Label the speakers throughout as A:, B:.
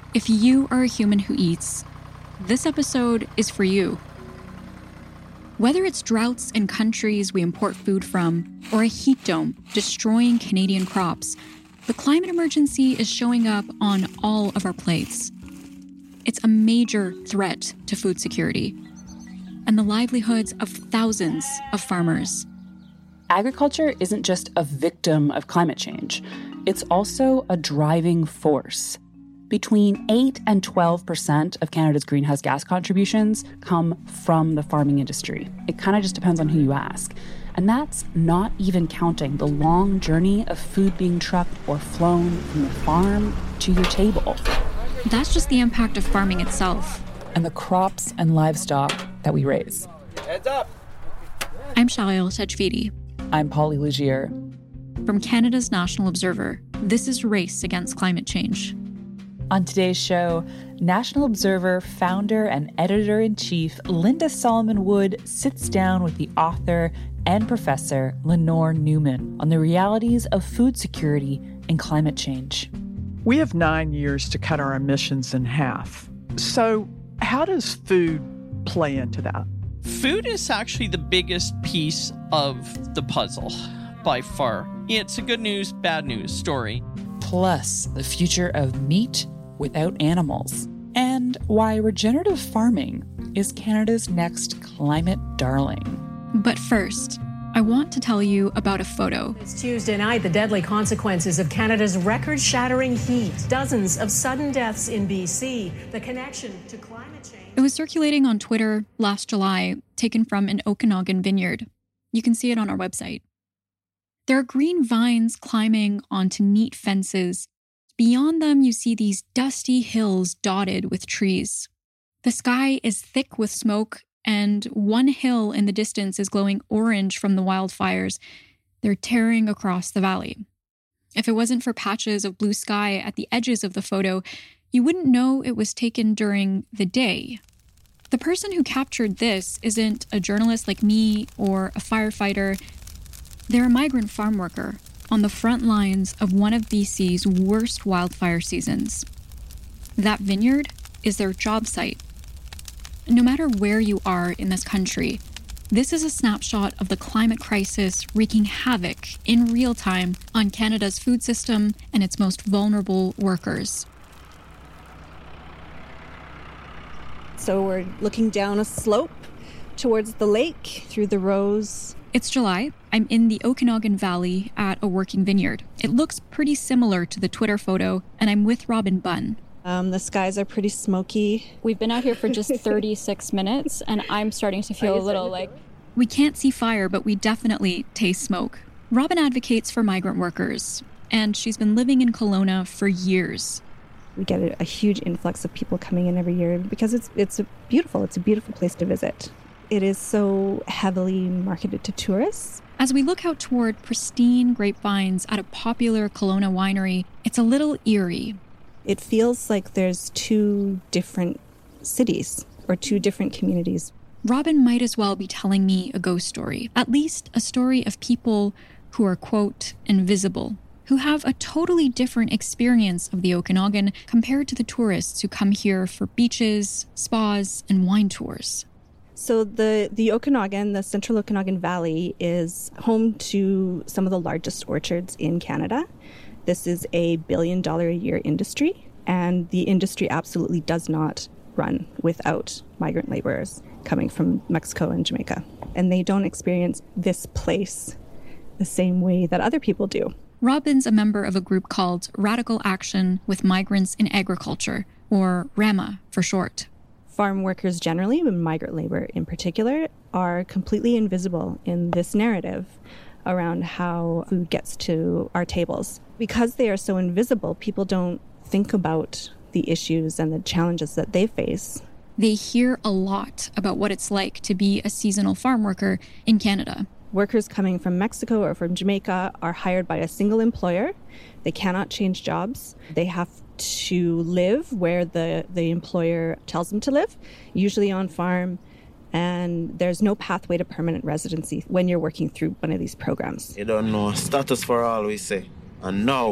A: If you are a human who eats, this episode is for you. Whether it's droughts in countries we import food from or a heat dome destroying Canadian crops, the climate emergency is showing up on all of our plates. It's a major threat to food security and the livelihoods of thousands of farmers.
B: Agriculture isn't just a victim of climate change. It's also a driving force. Between 8 and 12% of Canada's greenhouse gas contributions come from the farming industry. It kind of just depends on who you ask. And that's not even counting the long journey of food being trucked or flown from the farm to your table.
A: That's just the impact of farming itself.
B: And the crops and livestock that we raise.
C: Heads up!
A: I'm Shail Tajvidi.
B: I'm Polly Legier.
A: From Canada's National Observer, this is Race Against Climate Change.
B: On today's show, National Observer founder and editor-in-chief Linda Solomon Wood sits down with the author and professor Lenore Newman on the realities of food security and climate change.
D: We have 9 years to cut our emissions in half. So how does food play into that?
E: Food is actually the biggest piece of the puzzle, by far. It's a good news, bad news story.
B: Plus, the future of meat without animals, and why regenerative farming is Canada's next climate darling.
A: But first, I want to tell you about a photo.
F: It's Tuesday night, the deadly consequences of Canada's record-shattering heat. Dozens of sudden deaths in BC. The connection to climate change.
A: It was circulating on Twitter last July, taken from an Okanagan vineyard. You can see it on our website. There are green vines climbing onto neat fences. Beyond them, you see these dusty hills dotted with trees. The sky is thick with smoke, and one hill in the distance is glowing orange from the wildfires. They're tearing across the valley. If it wasn't for patches of blue sky at the edges of the photo, you wouldn't know it was taken during the day. The person who captured this isn't a journalist like me or a firefighter. They're a migrant farm worker on the front lines of one of BC's worst wildfire seasons. That vineyard is their job site. No matter where you are in this country, this is a snapshot of the climate crisis wreaking havoc in real time on Canada's food system and its most vulnerable workers.
G: So we're looking down a slope towards the lake through the rows.
A: It's July. I'm in the Okanagan Valley at a working vineyard. It looks pretty similar to the Twitter photo, and I'm with Robin Bunn.
G: The skies are pretty smoky.
H: We've been out here for just 36 minutes, and I'm starting to feel a little like...
A: We can't see fire, but we definitely taste smoke. Robin advocates for migrant workers, and she's been living in Kelowna for years.
G: We get a huge influx of people coming in every year because it's beautiful. It's a beautiful place to visit. It is so heavily marketed to tourists.
A: As we look out toward pristine grapevines at a popular Kelowna winery, it's a little eerie.
G: It feels like there's two different cities or two different communities.
A: Robin might as well be telling me a ghost story, at least a story of people who are, quote, invisible, who have a totally different experience of the Okanagan compared to the tourists who come here for beaches, spas, and wine tours.
G: So the Okanagan, the Central Okanagan Valley, is home to some of the largest orchards in Canada. This is a $1 billion a year industry, and the industry absolutely does not run without migrant laborers coming from Mexico and Jamaica. And they don't experience this place the same way that other people do.
A: Robin's a member of a group called Radical Action with Migrants in Agriculture, or RAMA for short.
G: Farm workers generally, but migrant labor in particular, are completely invisible in this narrative around how food gets to our tables. Because they are so invisible, people don't think about the issues and the challenges that they face.
A: They hear a lot about what it's like to be a seasonal farm worker in Canada.
G: Workers coming from Mexico or from Jamaica are hired by a single employer. They cannot change jobs. They have to live where the employer tells them to live, usually on farm, and there's no pathway to permanent residency when you're working through one of these programs.
C: You don't know status for all, we say. And now,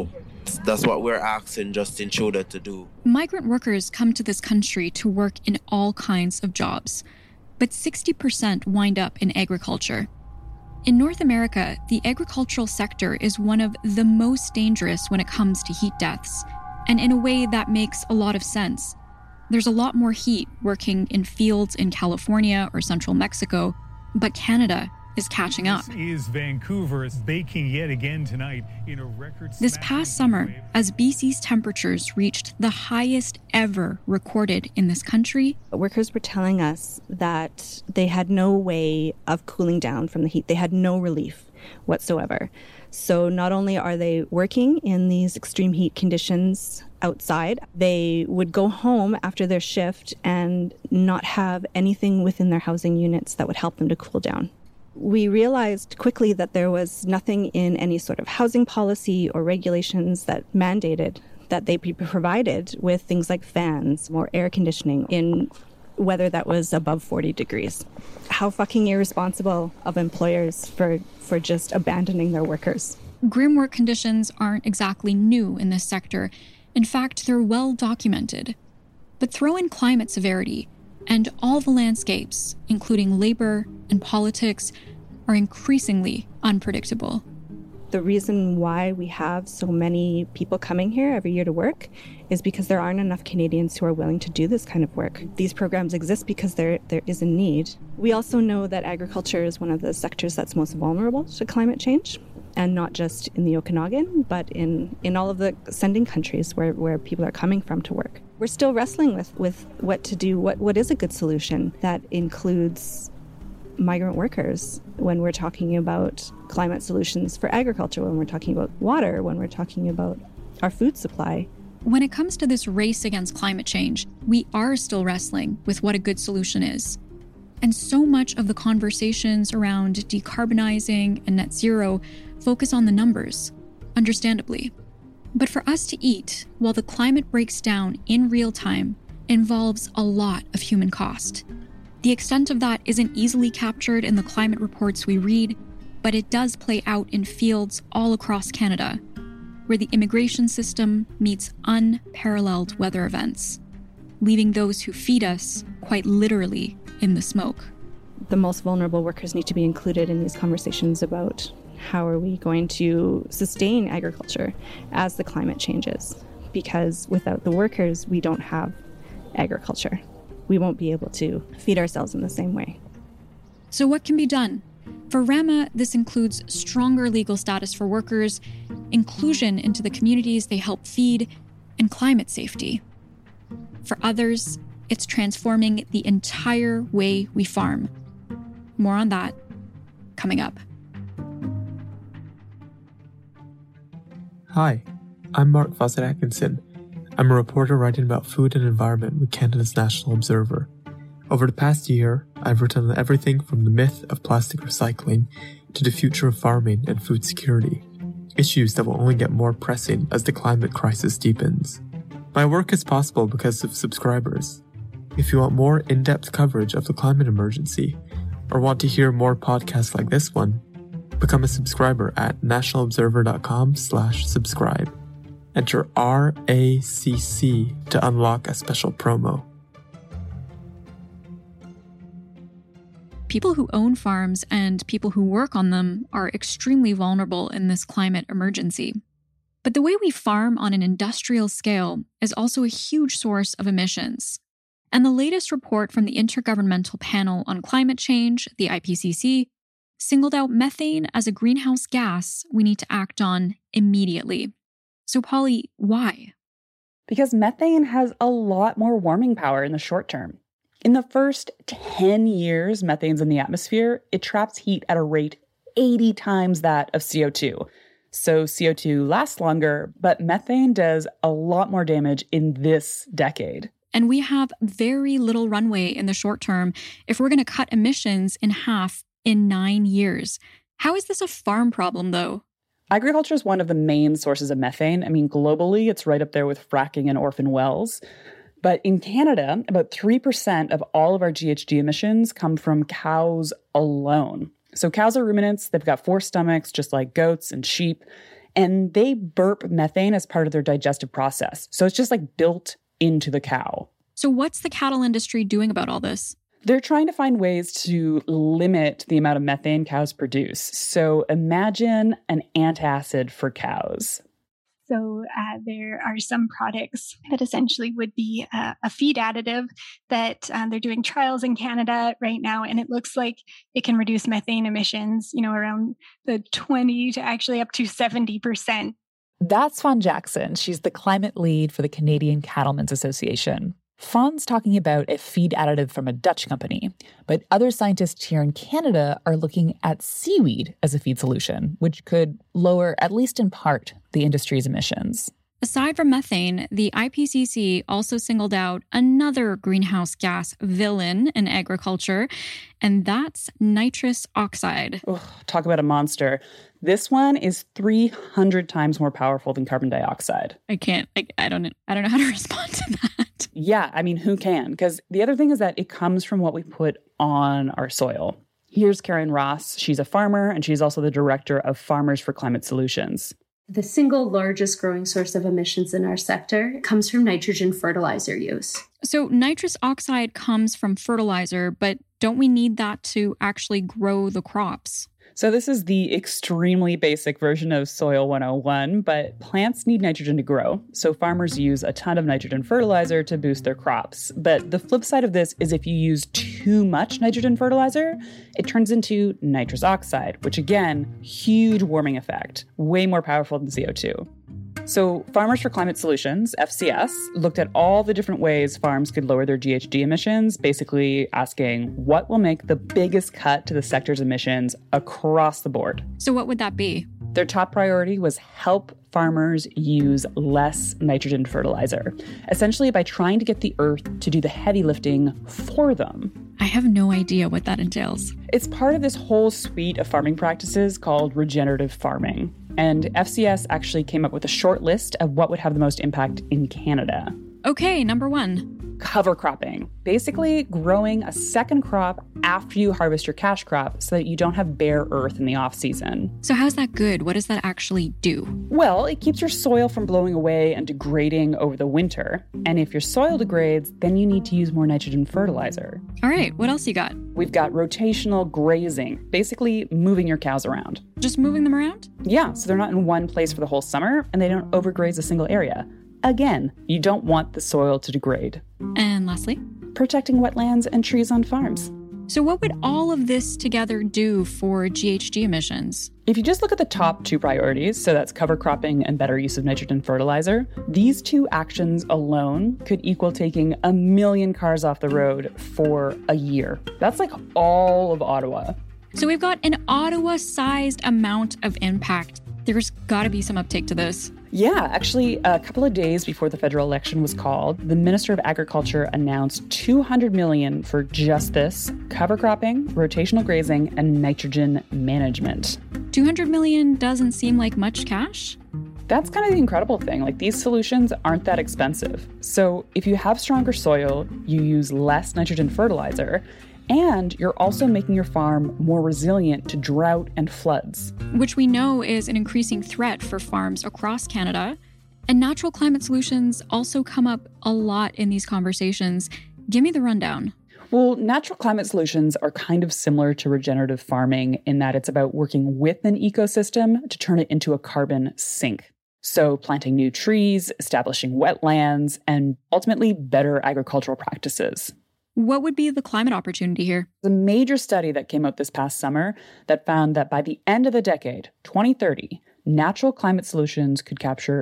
C: That's what we're asking Justin Trudeau to do.
A: Migrant workers come to this country to work in all kinds of jobs, but 60% wind up in agriculture. In North America, the agricultural sector is one of the most dangerous when it comes to heat deaths, and in a way that makes a lot of sense. There's a lot more heat working in fields in California or central Mexico, but Canada is catching up.
I: This is Vancouver baking yet again tonight in a record.
A: This past summer, as BC's temperatures reached the highest ever recorded in this country,
G: workers were telling us that they had no way of cooling down from the heat. They had no relief whatsoever. So not only are they working in these extreme heat conditions outside, they would go home after their shift and not have anything within their housing units that would help them to cool down. We realized quickly that there was nothing in any sort of housing policy or regulations that mandated that they be provided with things like fans or air conditioning in weather that was above 40 degrees. How fucking irresponsible of employers for just abandoning their workers.
A: Grim work conditions aren't exactly new in this sector. In fact, they're well documented. But throw in climate severity, and all the landscapes, including labor and politics, are increasingly unpredictable.
G: The reason why we have so many people coming here every year to work is because there aren't enough Canadians who are willing to do this kind of work. These programs exist because there is a need. We also know that agriculture is one of the sectors that's most vulnerable to climate change, and not just in the Okanagan, but in all of the sending countries where people are coming from to work. We're still wrestling with what to do, what is a good solution that includes migrant workers when we're talking about climate solutions for agriculture, when we're talking about water, when we're talking about our food supply.
A: When it comes to this race against climate change, we are still wrestling with what a good solution is. And so much of the conversations around decarbonizing and net zero focus on the numbers, understandably. But for us to eat while the climate breaks down in real time involves a lot of human cost. The extent of that isn't easily captured in the climate reports we read, but it does play out in fields all across Canada, where the immigration system meets unparalleled weather events, leaving those who feed us quite literally in the smoke.
G: The most vulnerable workers need to be included in these conversations about how are we going to sustain agriculture as the climate changes, because without the workers, we don't have agriculture. We won't be able to feed ourselves in the same way.
A: So what can be done? For Rama, this includes stronger legal status for workers, inclusion into the communities they help feed, and climate safety. For others, it's transforming the entire way we farm. More on that coming up.
J: Hi, I'm Mark Fawcett Atkinson. I'm a reporter writing about food and environment with Canada's National Observer. Over the past year, I've written on everything from the myth of plastic recycling to the future of farming and food security, issues that will only get more pressing as the climate crisis deepens. My work is possible because of subscribers. If you want more in-depth coverage of the climate emergency, or want to hear more podcasts like this one, become a subscriber at nationalobserver.com/subscribe. Enter RACC to unlock a special promo.
A: People who own farms and people who work on them are extremely vulnerable in this climate emergency. But the way we farm on an industrial scale is also a huge source of emissions. And the latest report from the Intergovernmental Panel on Climate Change, the IPCC, singled out methane as a greenhouse gas we need to act on immediately. So, Polly, why?
B: Because methane has a lot more warming power in the short term. In the first 10 years methane's in the atmosphere, it traps heat at a rate 80 times that of CO2. So CO2 lasts longer, but methane does a lot more damage in this decade.
A: And we have very little runway in the short term if we're going to cut emissions in half in 9 years. How is this a farm problem, though?
B: Agriculture is one of the main sources of methane. I mean, globally, it's right up there with fracking and orphan wells. But in Canada, about 3% of all of our GHG emissions come from cows alone. So cows are ruminants. They've got 4 stomachs, just like goats and sheep. and they burp methane as part of their digestive process. So it's just like built into the cow.
A: So what's the cattle industry doing about all this?
B: They're trying to find ways to limit the amount of methane cows produce. So imagine an antacid for cows.
K: So there are some products that essentially would be a feed additive that they're doing trials in Canada right now, and it looks like it can reduce methane emissions, around the 20 to actually up to 70%.
L: That's Fawn Jackson. She's the climate lead for the Canadian Cattlemen's Association. Fawn's talking about a feed additive from a Dutch company, but other scientists here in Canada are looking at seaweed as a feed solution, which could lower, at least in part, the industry's emissions.
A: Aside from methane, the IPCC also singled out another greenhouse gas villain in agriculture, and that's nitrous oxide.
B: Ugh, talk about a monster. This one is 300 times more powerful than carbon dioxide.
A: I don't know how to respond to that.
B: Yeah, I mean, who can? Because the other thing is that it comes from what we put on our soil. Here's Karen Ross. She's a farmer, and she's also the director of Farmers for Climate Solutions.
M: The single largest growing source of emissions in our sector comes from nitrogen fertilizer use.
A: So nitrous oxide comes from fertilizer, but don't we need that to actually grow the crops?
B: So this is the extremely basic version of Soil 101, but plants need nitrogen to grow. So farmers use a ton of nitrogen fertilizer to boost their crops. But the flip side of this is if you use too much nitrogen fertilizer, it turns into nitrous oxide, which again, huge warming effect, way more powerful than CO2. So Farmers for Climate Solutions, FCS, looked at all the different ways farms could lower their GHG emissions, basically asking what will make the biggest cut to the sector's emissions across the board.
A: So what would that be?
B: Their top priority was help farmers use less nitrogen fertilizer, essentially by trying to get the earth to do the heavy lifting for them.
A: I have no idea what that entails.
B: It's part of this whole suite of farming practices called regenerative farming. And FCS actually came up with a short list of what would have the most impact in Canada.
A: Okay, number 1.
B: Cover cropping. Basically, growing a second crop after you harvest your cash crop so that you don't have bare earth in the off-season.
A: So how's that good? What does that actually do?
B: Well, it keeps your soil from blowing away and degrading over the winter. And if your soil degrades, then you need to use more nitrogen fertilizer.
A: All right, what else you got?
B: We've got rotational grazing, basically moving your cows around.
A: Just moving them around?
B: Yeah, so they're not in one place for the whole summer, and they don't overgraze a single area. Again, you don't want the soil to degrade.
A: And lastly?
B: Protecting wetlands and trees on farms.
A: So what would all of this together do for GHG emissions?
B: If you just look at the top 2 priorities, so that's cover cropping and better use of nitrogen fertilizer, these 2 actions alone could equal taking 1 million cars off the road for a year. That's like all of Ottawa.
A: So we've got an Ottawa-sized amount of impact. There's got to be some uptake to this.
B: Yeah, actually, a couple of days before the federal election was called, the Minister of Agriculture announced $200 million for just this: cover cropping, rotational grazing, and nitrogen management.
A: $200 million doesn't seem like much cash.
B: That's kind of the incredible thing. Like, these solutions aren't that expensive. So if you have stronger soil, you use less nitrogen fertilizer, and you're also making your farm more resilient to drought and floods.
A: Which we know is an increasing threat for farms across Canada. And natural climate solutions also come up a lot in these conversations. Give me the rundown.
B: Well, natural climate solutions are kind of similar to regenerative farming in that it's about working with an ecosystem to turn it into a carbon sink. So planting new trees, establishing wetlands, and ultimately better agricultural practices.
A: What would be the climate opportunity here?
B: The major study that came out this past summer that found that by the end of the decade, 2030, natural climate solutions could capture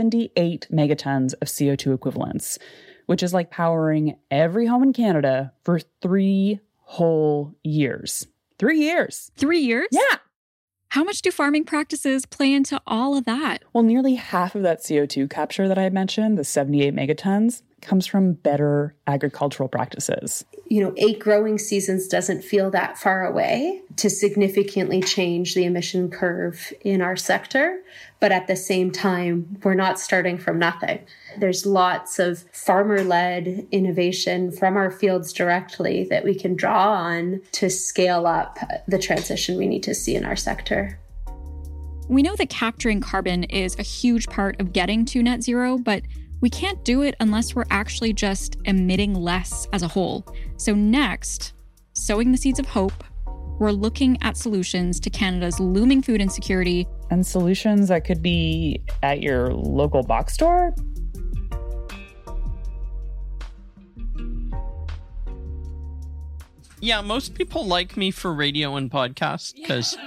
B: 78 megatons of CO2 equivalents, which is like powering every home in Canada for 3 whole years. 3 years.
A: 3 years?
B: Yeah.
A: How much do farming practices play into all of that?
B: Well, nearly half of that CO2 capture that I mentioned, the 78 megatons, comes from better agricultural practices.
M: 8 growing seasons doesn't feel that far away to significantly change the emission curve in our sector. But at the same time, we're not starting from nothing. There's lots of farmer-led innovation from our fields directly that we can draw on to scale up the transition we need to see in our sector.
A: We know that capturing carbon is a huge part of getting to net zero, but we can't do it unless we're actually just emitting less as a whole. So next, sowing the seeds of hope, we're looking at solutions to Canada's looming food insecurity.
L: And solutions that could be at your local box store?
E: Yeah, most people like me for radio and podcasts because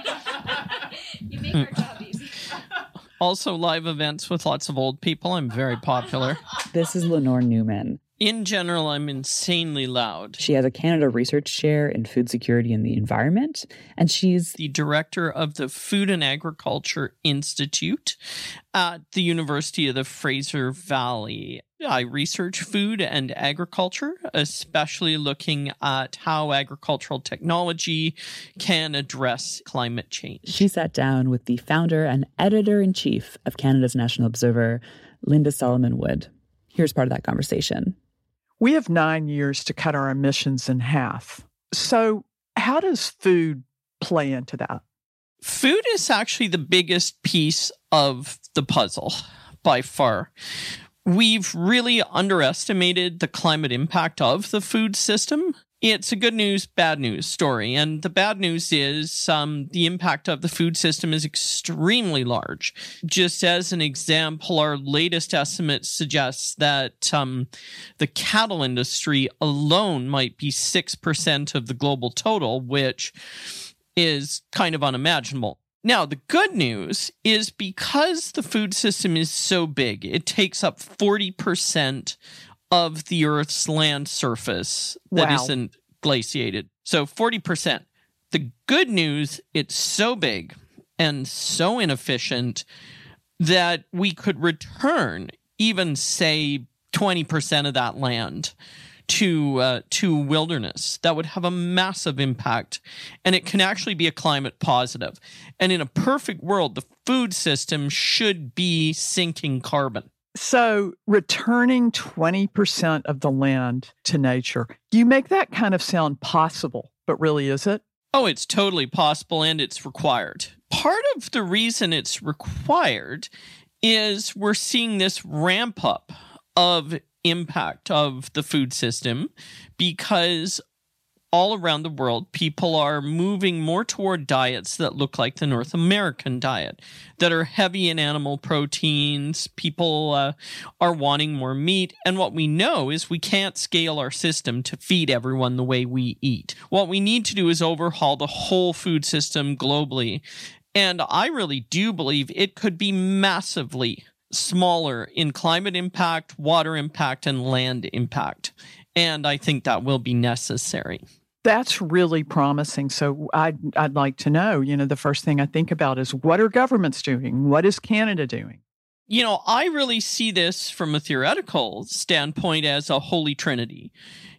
H: You make our job easy.
E: Also live events with lots of old people. I'm very popular.
L: This is Lenore Newman.
E: In general, I'm insanely loud.
L: She has a Canada Research Chair in Food Security and the Environment, and she's
E: the director of the Food and Agriculture Institute at the University of the Fraser Valley. I research food and agriculture, especially looking at how agricultural technology can address climate change.
L: She sat down with the founder and editor-in-chief of Canada's National Observer, Linda Solomon-Wood. Here's part of that conversation.
D: We have 9 years to cut our emissions in half. So how does food play into that?
E: Food is actually the biggest piece of the puzzle by far. We've really underestimated the climate impact of the food system. It's a good news, bad news story. And the bad news is the impact of the food system is extremely large. Just as an example, our latest estimate suggests that the cattle industry alone might be 6% of the global total, which is kind of unimaginable. Now, the good news is because the food system is so big, it takes up 40% of the Earth's land surface that isn't glaciated. So 40%. The good news, it's so big and so inefficient that we could return even, say, 20% of that land to wilderness. That would have a massive impact, and it can actually be a climate positive. And in a perfect world, the food system should be sinking carbon.
D: So returning 20% of the land to nature, you make that kind of sound possible, but really is it?
E: Oh, it's totally possible, and it's required. Part of the reason it's required is we're seeing this ramp up of impact of the food system because all around the world, people are moving more toward diets that look like the North American diet, that are heavy in animal proteins. People are wanting more meat. And what we know is we can't scale our system to feed everyone the way we eat. What we need to do is overhaul the whole food system globally. And I really do believe it could be massively smaller in climate impact, water impact, and land impact. And I think that will be necessary.
D: That's really promising. So I'd like to know, the first thing I think about is what are governments doing? What is Canada doing?
E: I really see this from a theoretical standpoint as a holy trinity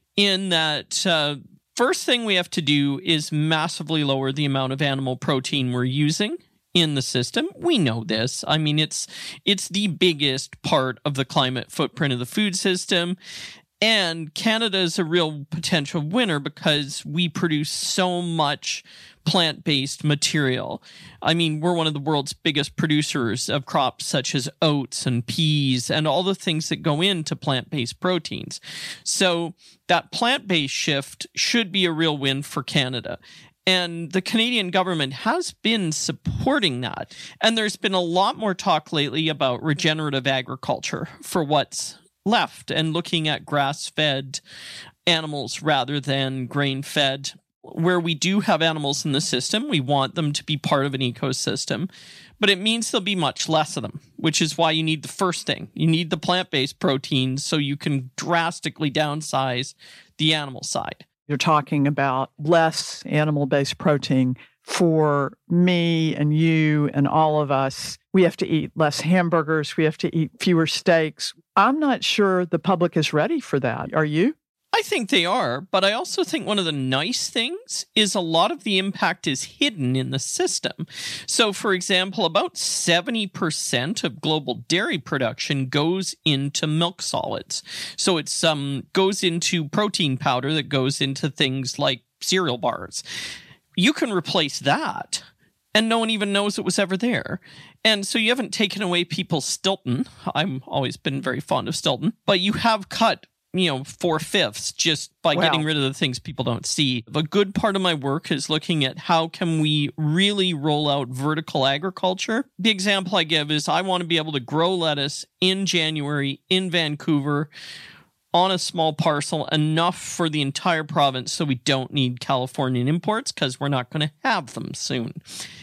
E: in that first thing we have to do is massively lower the amount of animal protein we're using in the system. We know this. I mean, it's the biggest part of the climate footprint of the food system. And Canada is a real potential winner because we produce so much plant-based material. I mean, we're one of the world's biggest producers of crops such as oats and peas and all the things that go into plant-based proteins. So that plant-based shift should be a real win for Canada. And the Canadian government has been supporting that. And there's been a lot more talk lately about regenerative agriculture for what's left and looking at grass-fed animals rather than grain-fed. Where we do have animals in the system, we want them to be part of an ecosystem, but it means there'll be much less of them, which is why you need the first thing. You need the plant-based proteins so you can drastically downsize the animal side.
D: You're talking about less animal-based protein. For me and you and all of us, we have to eat less hamburgers. We have to eat fewer steaks. I'm not sure the public is ready for that. Are you?
E: I think they are, but I also think one of the nice things is a lot of the impact is hidden in the system. So, for example, about 70% of global dairy production goes into milk solids. So it's goes into protein powder that goes into things like cereal bars. You can replace that and no one even knows it was ever there. And so you haven't taken away people's Stilton. I've always been very fond of Stilton, but you have cut 4/5 just by getting rid of the things people don't see. A good part of my work is looking at how can we really roll out vertical agriculture. The example I give is I want to be able to grow lettuce in January in Vancouver on a small parcel, enough for the entire province so we don't need Californian imports because we're not going to have them soon.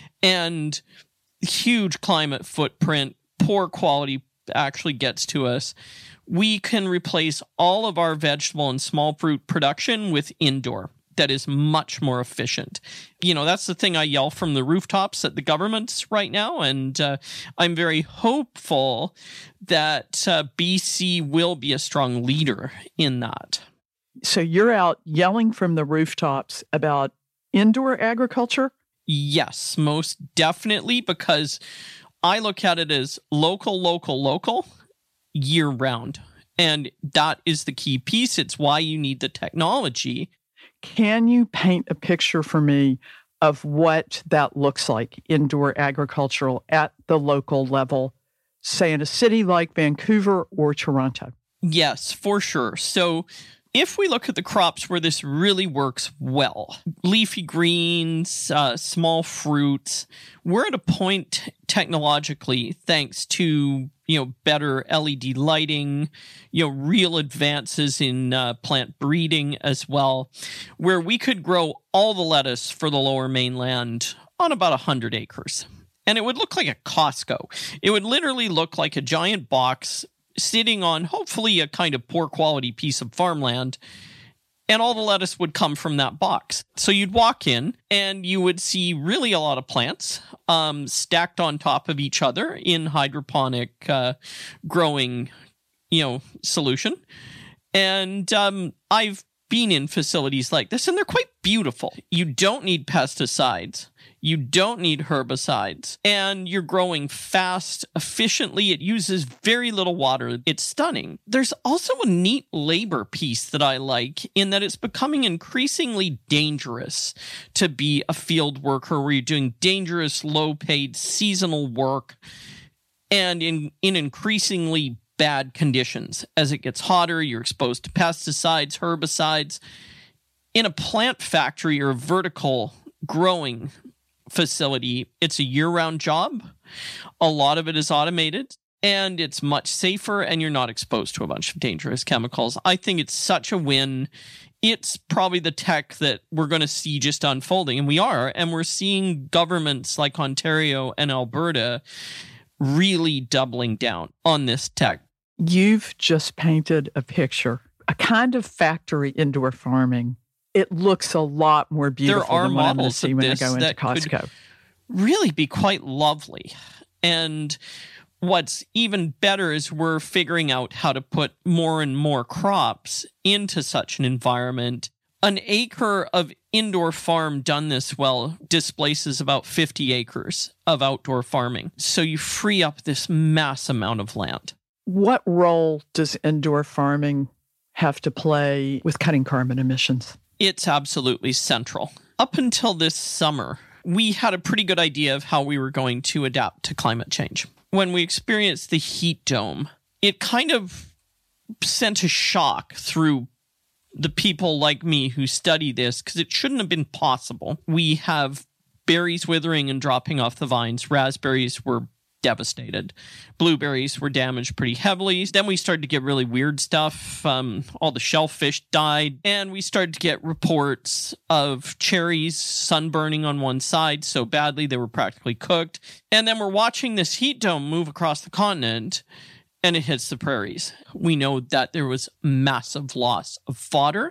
E: And huge climate footprint, poor quality actually gets to us. We can replace all of our vegetable and small fruit production with indoor. That is much more efficient. That's the thing I yell from the rooftops at the governments right now. And I'm very hopeful that BC will be a strong leader in that.
D: So you're out yelling from the rooftops about indoor agriculture?
E: Yes, most definitely, because I look at it as local, year round. And that is the key piece. It's why you need the technology.
D: Can you paint a picture for me of what that looks like, indoor agricultural at the local level, say in a city like Vancouver or Toronto?
E: Yes, for sure. So if we look at the crops where this really works well, leafy greens, small fruits, we're at a point technologically, thanks to better LED lighting, real advances in plant breeding as well, where we could grow all the lettuce for the Lower Mainland on about 100 acres. And it would look like a Costco. It would literally look like a giant box sitting on hopefully a kind of poor quality piece of farmland, and all the lettuce would come from that box. So you'd walk in and you would see really a lot of plants stacked on top of each other in hydroponic growing, solution. And I've been in facilities like this, and they're quite beautiful. You don't need pesticides. You don't need herbicides, and you're growing fast, efficiently. It uses very little water. It's stunning. There's also a neat labor piece that I like in that it's becoming increasingly dangerous to be a field worker where you're doing dangerous, low-paid, seasonal work and in increasingly bad conditions. As it gets hotter, you're exposed to pesticides, herbicides. In a plant factory or a vertical growing facility, it's a year-round job. A lot of it is automated, and it's much safer, and you're not exposed to a bunch of dangerous chemicals. I think it's such a win. It's probably the tech that we're going to see just unfolding, and we are, and we're seeing governments like Ontario and Alberta really doubling down on this tech.
D: You've just painted a picture, a kind of factory indoor farming. It looks a lot more beautiful than what I'm going to see when I go into Costco.
E: Really be quite lovely. And what's even better is we're figuring out how to put more and more crops into such an environment. An acre of indoor farm done this well displaces about 50 acres of outdoor farming. So you free up this mass amount of land.
D: What role does indoor farming have to play with cutting carbon emissions?
E: It's absolutely central. Up until this summer, we had a pretty good idea of how we were going to adapt to climate change. When we experienced the heat dome, it kind of sent a shock through the people like me who study this, because it shouldn't have been possible. We have berries withering and dropping off the vines. Raspberries were devastated. Blueberries were damaged pretty heavily. Then we started to get really weird stuff. All the shellfish died. And we started to get reports of cherries sunburning on one side so badly they were practically cooked. And then we're watching this heat dome move across the continent, and it hits the prairies. We know that there was massive loss of fodder,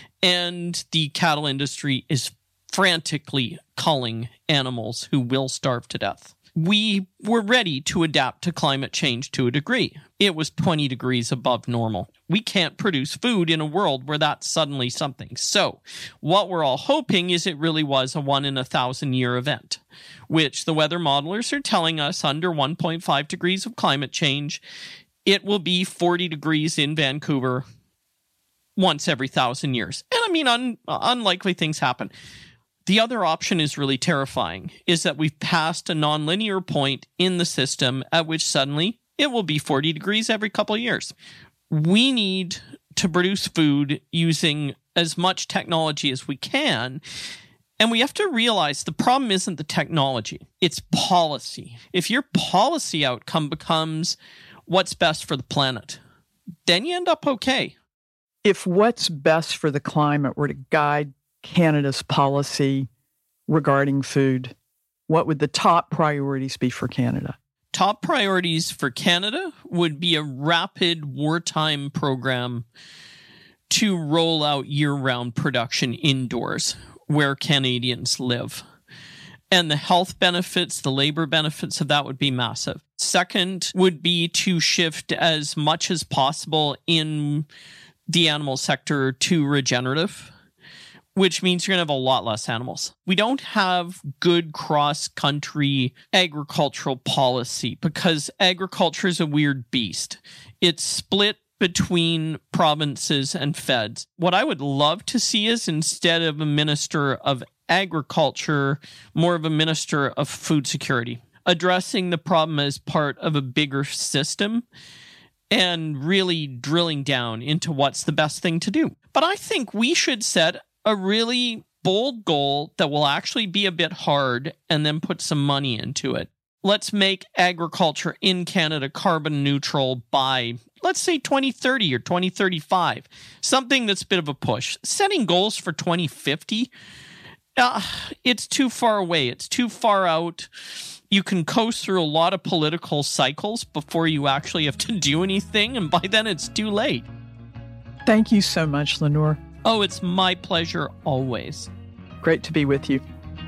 E: and the cattle industry is frantically culling animals who will starve to death. We were ready to adapt to climate change to a degree. It was 20 degrees above normal. We can't produce food in a world where that's suddenly something. So what we're all hoping is it really was a 1 in 1,000 year event, which the weather modelers are telling us under 1.5 degrees of climate change, it will be 40 degrees in Vancouver once every 1,000 years. And I mean, unlikely things happen. The other option is really terrifying, is that we've passed a nonlinear point in the system at which suddenly it will be 40 degrees every couple of years. We need to produce food using as much technology as we can. And we have to realize the problem isn't the technology, it's policy. If your policy outcome becomes what's best for the planet, then you end up okay.
D: If what's best for the climate were to guide Canada's policy regarding food, what would the top priorities be for Canada?
E: Top priorities for Canada would be a rapid wartime program to roll out year-round production indoors where Canadians live. And the health benefits, the labor benefits of that would be massive. Second would be to shift as much as possible in the animal sector to regenerative, which means you're going to have a lot less animals. We don't have good cross-country agricultural policy because agriculture is a weird beast. It's split between provinces and feds. What I would love to see is, instead of a minister of agriculture, more of a minister of food security, addressing the problem as part of a bigger system and really drilling down into what's the best thing to do. But I think we should set a really bold goal that will actually be a bit hard and then put some money into it. Let's make agriculture in Canada carbon neutral by, let's say, 2030 or 2035. Something that's a bit of a push. Setting goals for 2050, it's too far away. It's too far out. You can coast through a lot of political cycles before you actually have to do anything, and by then it's too late.
D: Thank you so much, Lenore.
E: Oh, it's my pleasure always.
D: Great to be with you.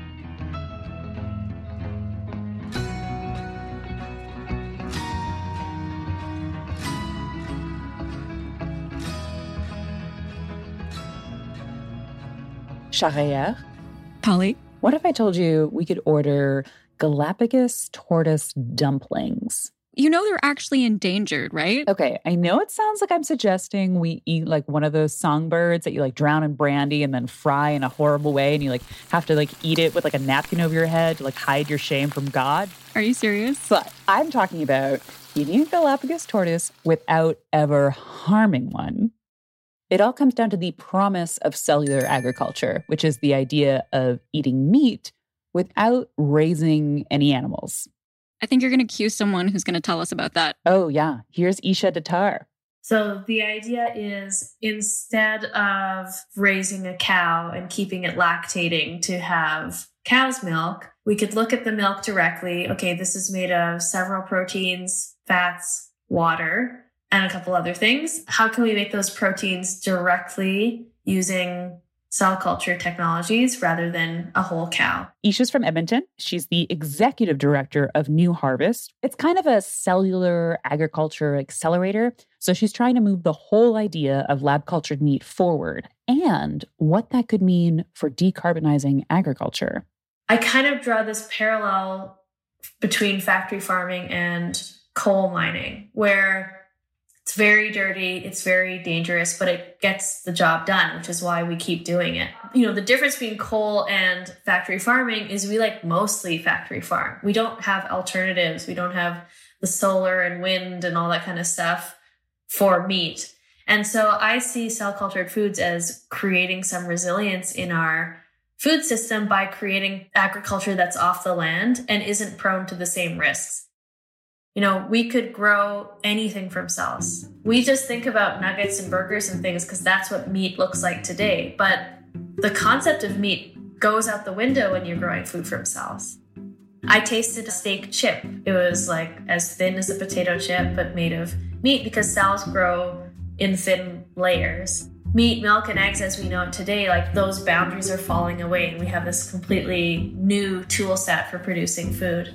L: Shahriar?
A: Polly?
L: What if I told you we could order Galapagos tortoise dumplings?
A: You know they're actually endangered, right?
L: Okay, I know it sounds like I'm suggesting we eat like one of those songbirds that you like drown in brandy and then fry in a horrible way, and you like have to like eat it with like a napkin over your head to like hide your shame from God.
A: Are you serious?
L: But I'm talking about eating a Galapagos tortoise without ever harming one. It all comes down to the promise of cellular agriculture, which is the idea of eating meat without raising any animals.
A: I think you're going to cue someone who's going to tell us about that.
L: Oh, yeah. Here's Isha Datar.
N: So the idea is, instead of raising a cow and keeping it lactating to have cow's milk, we could look at the milk directly. Okay, this is made of several proteins, fats, water, and a couple other things. How can we make those proteins directly using cell culture technologies rather than a whole cow?
L: Isha's from Edmonton. She's the executive director of New Harvest. It's kind of a cellular agriculture accelerator. So she's trying to move the whole idea of lab-cultured meat forward and what that could mean for decarbonizing agriculture.
N: I kind of draw this parallel between factory farming and coal mining, where it's very dirty, it's very dangerous, but it gets the job done, which is why we keep doing it. You know, the difference between coal and factory farming is we like mostly factory farm. We don't have alternatives. We don't have the solar and wind and all that kind of stuff for meat. And so I see cell-cultured foods as creating some resilience in our food system by creating agriculture that's off the land and isn't prone to the same risks. You know, we could grow anything from cells. We just think about nuggets and burgers and things because that's what meat looks like today. But the concept of meat goes out the window when you're growing food from cells. I tasted a steak chip. It was like as thin as a potato chip, but made of meat because cells grow in thin layers. Meat, milk, and eggs as we know it today, like those boundaries are falling away and we have this completely new tool set for producing food.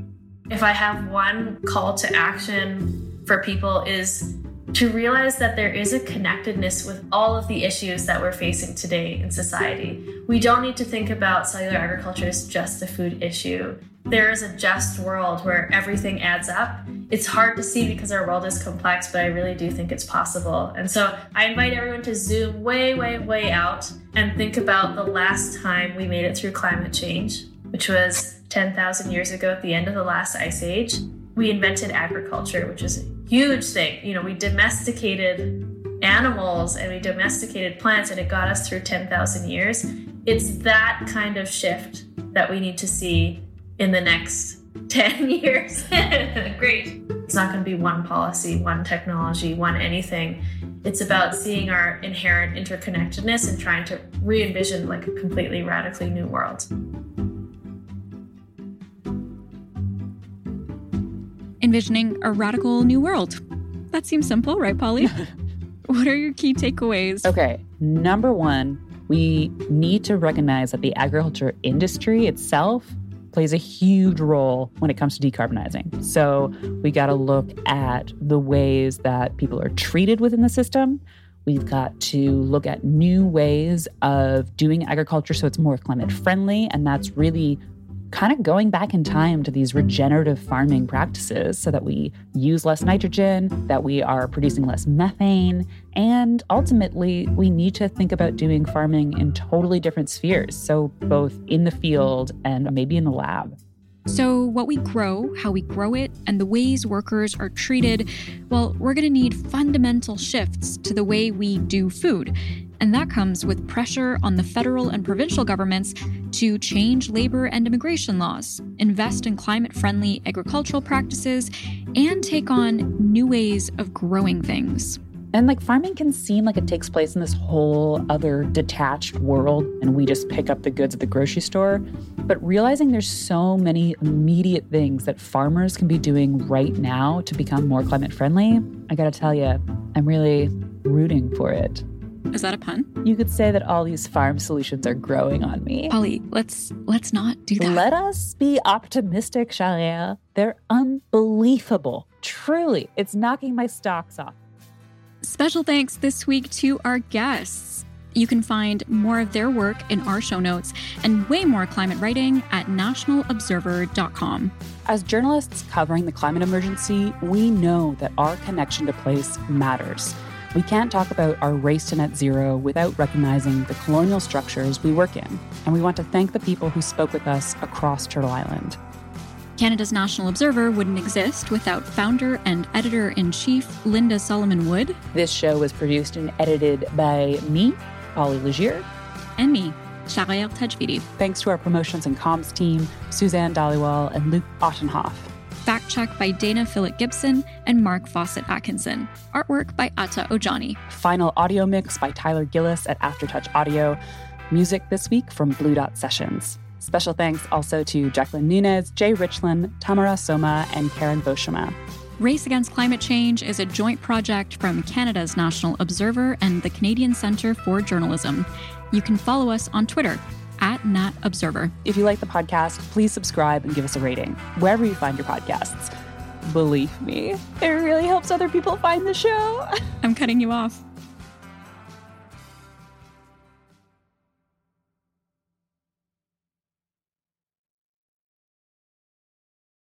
N: If I have one call to action for people is to realize that there is a connectedness with all of the issues that we're facing today in society. We don't need to think about cellular agriculture as just a food issue. there is a just world where everything adds up. It's hard to see because our world is complex, but I really do think it's possible. And so I invite everyone to zoom way, way, way out and think about the last time we made it through climate change, which was 10,000 years ago at the end of the last ice age. We invented agriculture, which is a huge thing. You know, we domesticated animals and we domesticated plants, and it got us through 10,000 years. It's that kind of shift that we need to see in the next 10 years. Great. It's not going to be one policy, one technology, one anything. It's about seeing our inherent interconnectedness and trying to re-envision like a completely radically new world.
A: Envisioning a radical new world. That seems simple, right, Polly? What are your key takeaways?
L: Okay, number one, we need to recognize that the agriculture industry itself plays a huge role when it comes to decarbonizing. So we got to look at the ways that people are treated within the system. We've got to look at new ways of doing agriculture so it's more climate friendly. And that's really kind of going back in time to these regenerative farming practices so that we use less nitrogen, that we are producing less methane, and ultimately we need to think about doing farming in totally different spheres, so both in the field and maybe in the lab.
A: So what we grow, how we grow it, and the ways workers are treated, well, we're going to need fundamental shifts to the way we do food. And that comes with pressure on the federal and provincial governments to change labor and immigration laws, invest in climate-friendly agricultural practices, and take on new ways of growing things.
L: And like farming can seem like it takes place in this whole other detached world and we just pick up the goods at the grocery store. But realizing there's so many immediate things that farmers can be doing right now to become more climate friendly, I gotta tell you, I'm really rooting for it.
A: Is that a pun?
L: You could say that all these farm solutions are growing on me.
A: Polly, let's not do that.
L: Let us be optimistic, Sharia. They're unbelievable. Truly, it's knocking my socks off.
A: Special thanks this week to our guests. You can find more of their work in our show notes and way more climate writing at nationalobserver.com.
B: As journalists covering the climate emergency, we know that our connection to place matters. We can't talk about our race to net zero without recognizing the colonial structures we work in. And we want to thank the people who spoke with us across Turtle Island.
A: Canada's National Observer wouldn't exist without founder and editor-in-chief Linda Solomon-Wood.
B: This show was produced and edited by me, Polly Legier.
A: And me, Shahryar Tajvidi.
B: Thanks to our promotions and comms team, Suzanne Dhaliwal and Luke Ottenhoff.
A: Fact check by Dana Phillip Gibson and Mark Fawcett Atkinson. Artwork by Atta Ojani.
B: Final audio mix by Tyler Gillis at Aftertouch Audio. Music this week from Blue Dot Sessions. Special thanks also to Jacqueline Nunez, Jay Richland, Tamara Soma, and Karen Boschema.
A: Race Against Climate Change is a joint project from Canada's National Observer and the Canadian Centre for Journalism. You can follow us on Twitter @NatObserver.
B: If you like the podcast, please subscribe and give us a rating wherever you find your podcasts. Believe me, it really helps other people find the show.
A: I'm cutting you off.